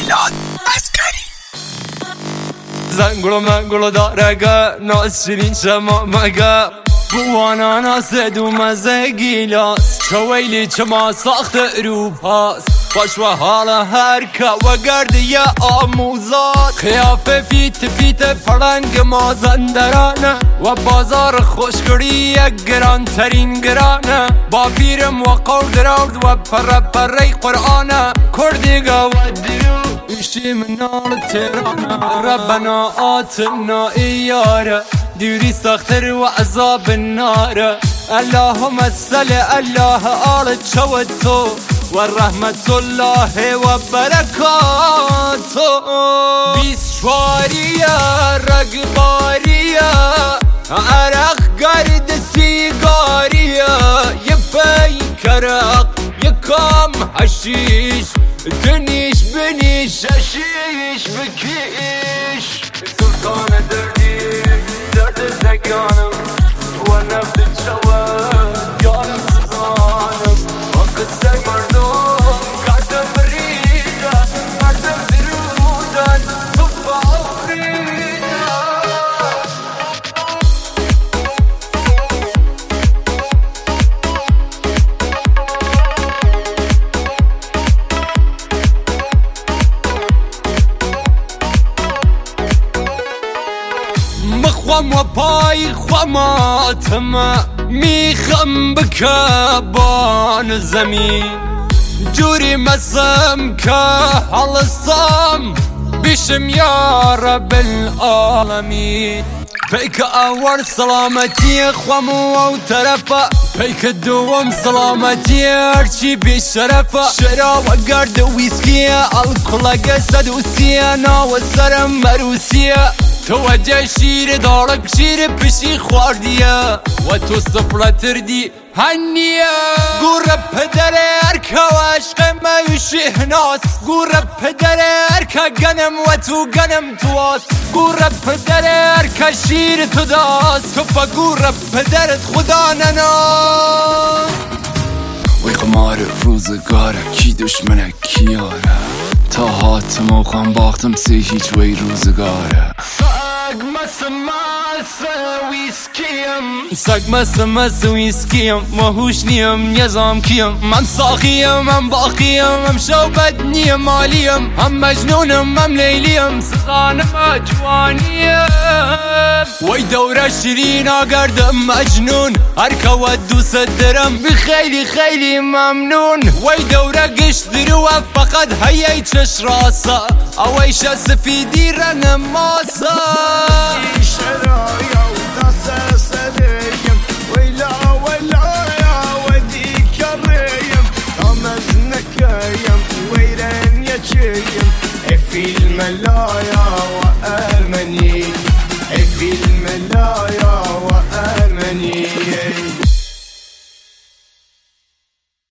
میلاد عسکری. زنگلو منگلو دارگه ناز شیرین شما مگه بوانا ناسد و مزه گیلاس چویلی چما ساخت اروپاس باش و حال هرکه و گردی آموزاد خیافه فیت پرنگ مازندرانه و بازار خوشگری گران ترین گرانه با پیرم و قردرود و پره قرآنه کردیگه و درو ایشی منال تیرانه ربنا آتنا ایاره دیوری ساختر و عذاب النار اللهم صل الله آل چوتو و رحمت الله و برکاتو بیسواریا رگباریا عرق گرد سیگاریا یه پیکرق یه کام حشیش دنیش بنیش حشیش بکیش سلطان دردی درد زگانم و نفت شوه یارم سزانم و قصه مردم کردم بریدن مردم درودن تو باوریدن مخوام و پای خواماتم میخم بکبان زمین جوری مسم که حلصم بشم یا رب العالمین پیک اول سلامتی خوام و طرفه پیک دوم سلامتی هرچی بیشرفه شراب و گرد ویسکی الکل صدوسیه ناو سرم مروسیه توجه شیر دارک شیر پشی خواردیه و تو سفرتر دی هنیه گوره پدر ارکه و عشق میوشی هناس گوره پدر ارکه گنم و تو گنم تو آس گوره پدر ارکه شیر تو داست تو پا گوره پدرت خدا نناس وی قمار روزگاره کی دشمنه کی یاره تا حاتم و خان باختم سی هیچ وی روزگاره سگ مس ویسکیم و هوش نیم نظام کیم من ساقیم من باقیم هم شوبت نیم مالیم هم مجنونم هم لیلیم سخانم جوانیم وی دوره شیرین آگردم مجنون هرکه و دوست درم بخیلی خیلی ممنون وی دوره گشت درو فقط هیای چش راسا اویش سفیدی رنگ ماسا شرايا وداس سريم ويلا يا وديك الريم رمزنك يم ويرن يا شيم في الملايا